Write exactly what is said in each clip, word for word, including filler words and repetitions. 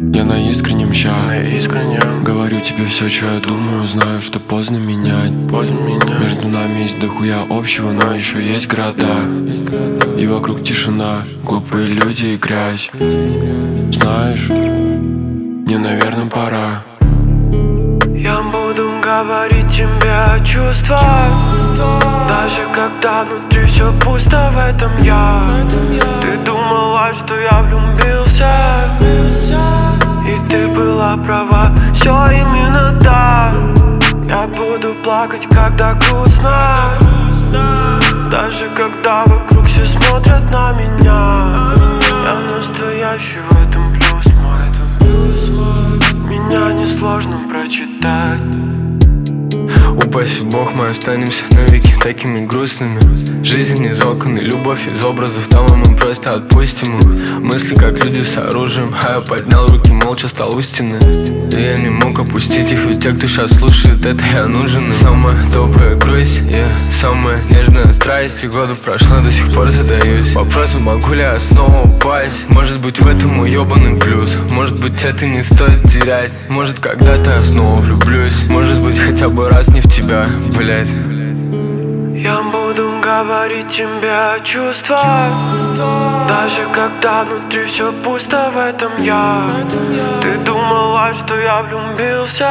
Я на искреннем ща, говорю тебе все, что я думаю. Знаю, что поздно менять, поздно менять. Между нами есть дохуя общего, но еще есть города. И вокруг тишина, глупые люди и грязь. Знаешь, мне, наверное, пора. Я буду говорить тебе о чувствах, даже когда внутри все пусто, в этом я. Ты думала, что я влюбился, и ты была права, все именно так. Я буду плакать, когда грустно, даже когда вокруг все смотрят на меня. Я настоящий, в этом плюс мой. Меня несложно прочитать. Упаси Бог, мы останемся навеки такими грустными. Жизнь из окон и любовь из образов, там мы просто отпустим их. Мысли как люди с оружием, а я поднял руки, молча стал у стены. И я не мог опустить их, ведь те, кто сейчас слушает, это я нужен им. Самая добрая грусть и yeah. Самая нежная страсть. И годы прошло, до сих пор задаюсь вопросом, могу ли я снова упасть. Может быть, в этом мой ебаный плюс. Может быть, это не стоит терять. Может, когда-то я снова влюблюсь. Может быть, хотя бы раз не в тебя, блять. Я буду говорить тебе о чувствах, даже когда внутри все пусто, в этом я. Ты думала, что я влюбился,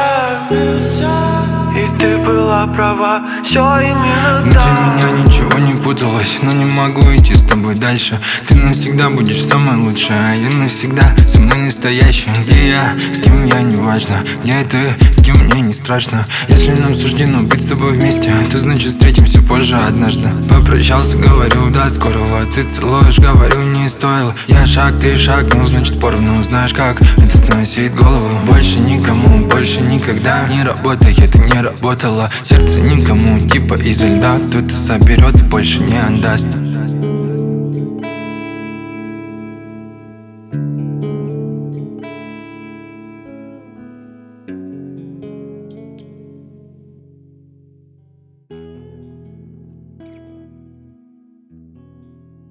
и ты была права, все именно внутри так. меня ничего не путалось, но не могу идти с тобой дальше. Ты навсегда будешь самой лучшей, а я навсегда самый настоящий. Где я, с кем я, не важно. Где ты, с кем мне не страшно. Если нам суждено быть с тобой вместе, то значит встретимся позже однажды. Попрощался, говорю, до скорого. Ты целуешь, говорю, не стоило. Я шаг, ты шаг, ну значит поровну. Знаешь как, это сносит голову. Больше никому, больше никогда не работай, это не работало. Сердце никому, типа изо льда. Кто-то соберет и больше не отдаст.